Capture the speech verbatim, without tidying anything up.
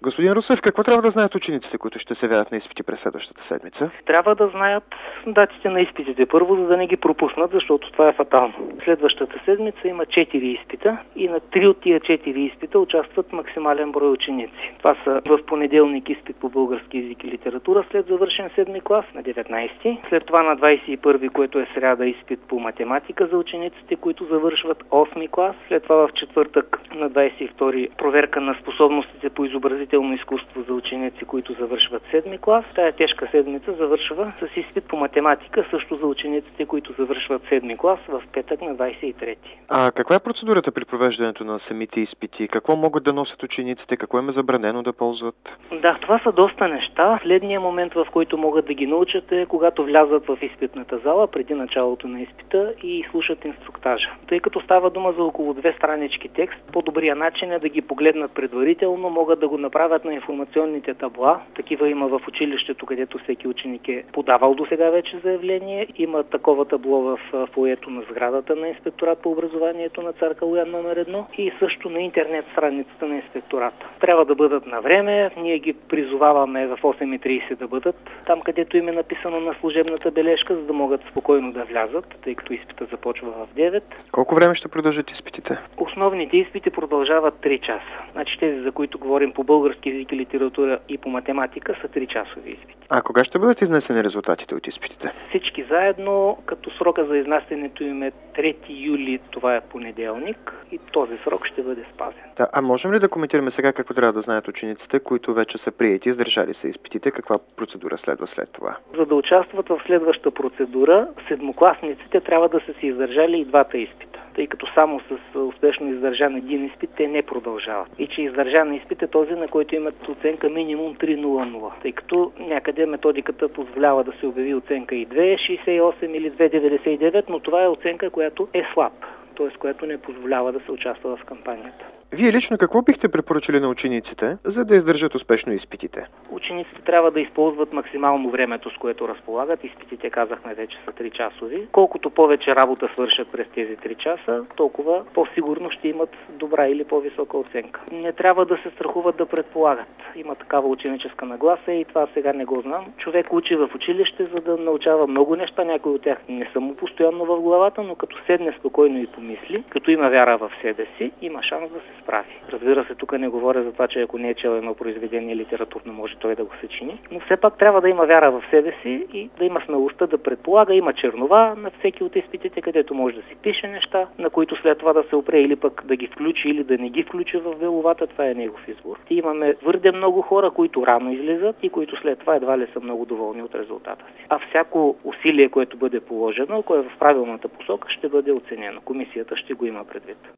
Господин Русев, какво трябва да знаят учениците, които ще се явяват на изпити през следващата седмица? Трябва да знаят датите на изпитите първо, за да не ги пропуснат, защото това е фатално. Следващата седмица има четири изпита и на три от тия четири изпита участват максимален брой ученици. Това са в понеделник изпит по български език и литература след завършен седми клас на деветнайсети. След това на двайсет и първи, което е сряда, изпит по математика за учениците, които завършват осми клас. След това в четвъртък на двайсет и втори проверка на способностите по изобразително изкуство за ученици, които завършват седми клас. Тая тежка седмица завършва с изпит по математика, също за учениците, които завършват седми клас в петък на двайсет и трети. А каква е процедурата при провеждането на самите изпити? Какво могат да носят учениците? Какво им е забранено да ползват? Да, това са доста неща. Следния момент, в който могат да ги научат, е когато влязат в изпитната зала преди началото на изпита и слушат инструктажа. Тъй като става дума за около две странички текст, по-добрият начин е да ги погледнат предварително, могат да го направят на информационните табла. Такива има в училището, където всеки ученик е подавал до сега вече заявление. Има такова табло в фоайето на сградата на Инспекторат по образованието на Цар Калоян номер едно и също на интернет страницата на инспектората. Трябва да бъдат на време. Ние ги призоваваме в осем и трийсет да бъдат там, където им е написано на служебната бележка, за да могат спокойно да влязат, тъй като изпита започва в девет. Колко време ще продължат изпитите? Основните изпити продължават три часа. Значи тези, за които говорим по български език и литература и по математика, са три часови изпити. А кога ще бъдат изнесени резултатите от изпитите? Всички заедно, като срока за изнасянето им е трети юли, това е понеделник, и този срок ще бъде спазен. Да, а можем ли да коментираме сега какво трябва да знаят учениците, които вече са приети, издържали са изпитите, каква процедура следва след това? За да участват в следваща процедура, седмокласниците трябва да са си издържали и двата изпита, тъй като само с успешно издържан един изпит те не продължават. И че издържан изпит е този, на който имат оценка минимум три нула нула, тъй като някъде методиката позволява да се обяви оценка и две шейсет и осем или две деветдесет и девет, но това е оценка, която е слаб, т.е. която не позволява да се участва в кампанията. Вие лично какво бихте препоръчали на учениците, за да издържат успешно изпитите? Учениците трябва да използват максимално времето, с което разполагат. Изпитите, казахме, вече са три часови. Колкото повече работа свършат през тези три часа, толкова по-сигурно ще имат добра или по-висока оценка. Не трябва да се страхуват да предполагат. Има такава ученическа нагласа и това сега не го знам. Човек учи в училище, за да научава много неща. Някои от тях не са му постоянно в главата, но като седне спокойно и помисли, като има вяра в себе си, има шанс да се справи. Разбира се, тук не говоря за това, че ако не е чел едно произведение литературно, може той да го съчини, но все пак трябва да има вяра в себе си и да има смелостта да предполага. Има чернова на всеки от изпитите, където може да си пише неща, на които след това да се опре или пък да ги включи или да не ги включи в беловата. Това е негов избор. И имаме твърде много хора, които рано излизат и които след това едва ли са много доволни от резултата си. А всяко усилие, което бъде положено, ако е в правилната посока, ще бъде оценено. Комисията ще го има предвид.